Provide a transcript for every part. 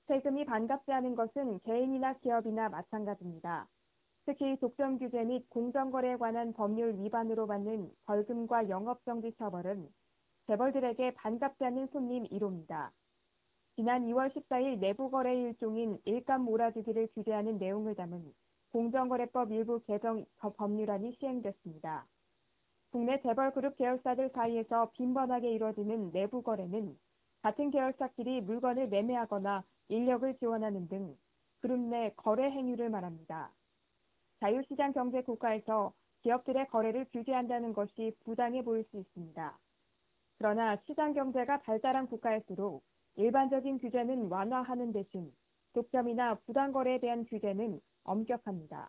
세금이 반갑지 않은 것은 개인이나 기업이나 마찬가지입니다. 특히 독점 규제 및 공정거래에 관한 법률 위반으로 받는 벌금과 영업정지 처벌은 재벌들에게 반갑지 않은 손님 1호입니다. 지난 2월 14일 내부거래 일종인 일감 몰아주기를 규제하는 내용을 담은 공정거래법 일부 개정 법률안이 시행됐습니다. 국내 재벌 그룹 계열사들 사이에서 빈번하게 이뤄지는 내부 거래는 같은 계열사끼리 물건을 매매하거나 인력을 지원하는 등 그룹 내 거래 행위를 말합니다. 자유시장 경제 국가에서 기업들의 거래를 규제한다는 것이 부당해 보일 수 있습니다. 그러나 시장 경제가 발달한 국가일수록 일반적인 규제는 완화하는 대신 독점이나 부당거래에 대한 규제는 엄격합니다.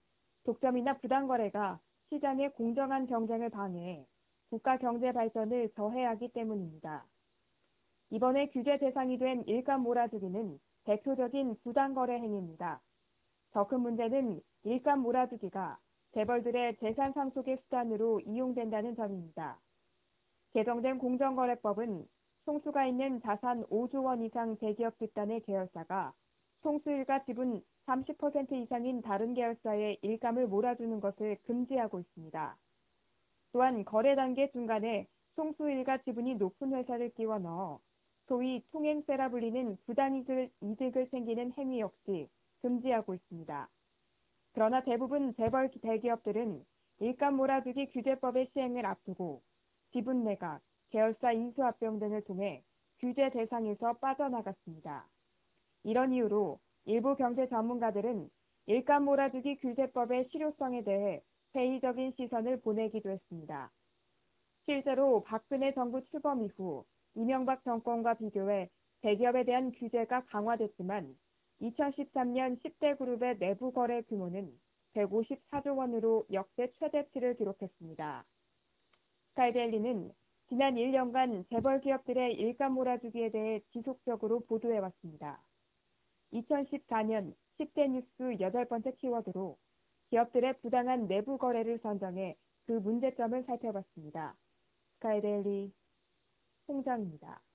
독점이나 부당거래가 시장의 공정한 경쟁을 방해해 국가 경제 발전을 저해하기 때문입니다. 이번에 규제 대상이 된 일감 몰아주기는 대표적인 부당거래 행위입니다. 더 큰 문제는 일감 몰아주기가 재벌들의 재산 상속의 수단으로 이용된다는 점입니다. 개정된 공정거래법은 총수가 있는 자산 5조 원 이상 대기업 집단의 계열사가 총수일가 지분 30% 이상인 다른 계열사에 일감을 몰아주는 것을 금지하고 있습니다. 또한 거래 단계 중간에 총수일가 지분이 높은 회사를 끼워 넣어 소위 통행세라 불리는 부당이득을 챙기는 행위 역시 금지하고 있습니다. 그러나 대부분 재벌 대기업들은 일감 몰아주기 규제법의 시행을 앞두고 지분 매각, 계열사 인수합병 등을 통해 규제 대상에서 빠져나갔습니다. 이런 이유로 일부 경제 전문가들은 일감 몰아주기 규제법의 실효성에 대해 회의적인 시선을 보내기도 했습니다. 실제로 박근혜 정부 출범 이후 이명박 정권과 비교해 대기업에 대한 규제가 강화됐지만 2013년 10대 그룹의 내부 거래 규모는 154조 원으로 역대 최대치를 기록했습니다. 스카이데일리는 지난 1년간 재벌 기업들의 일감 몰아주기에 대해 지속적으로 보도해왔습니다. 2014년 10대 뉴스 8번째 키워드로 기업들의 부당한 내부 거래를 선정해 그 문제점을 살펴봤습니다. 스카이데일리 홍정입니다.